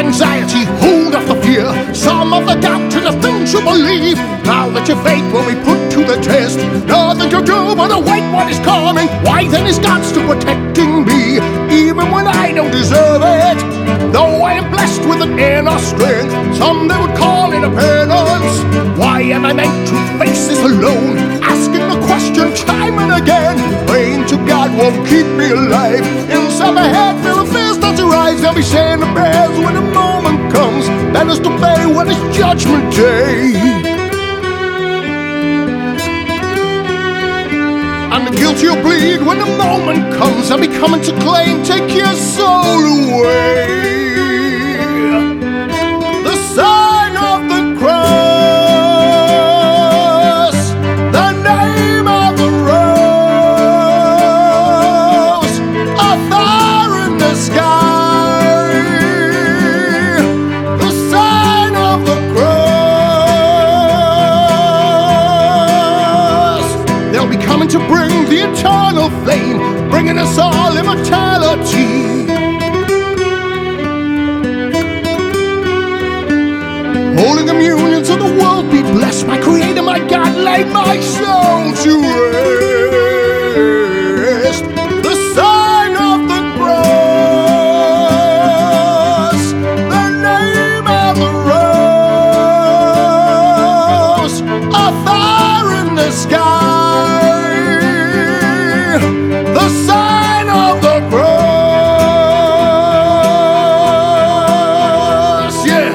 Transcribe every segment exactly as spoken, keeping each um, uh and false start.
anxiety, hold off the fear, some of the doubt and the things you believe. Now that your faith will be put to the test, nothing to do but await what is coming. Why then is God still protecting me, even when I don't deserve it? Though I am blessed with an inner strength, some they would call it a penance. Why am I meant to face this alone, asking the question time and again? Praying to God won't keep me alive. Inside my head full of fears starts to rise. I'll be saying the prayers when the moment comes, that is to pay when it's judgment day. And the guilty will bleed when the moment comes. I'll be coming to claim, take your soul away. The sign of the cross, the name of the rose, a fire in the sky. The sign of the cross. They'll be coming to bring the eternal flame, bringing us all immortality. Holy communion to the world be blessed. My Creator, my God, laid my soul to rest. The sign of the cross, the name of the rose, a fire in the sky. The sign of the cross, yeah.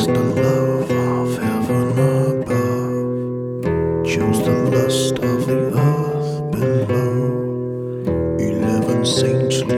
the love of heaven above, chose the lust of the earth below. Eleven saintly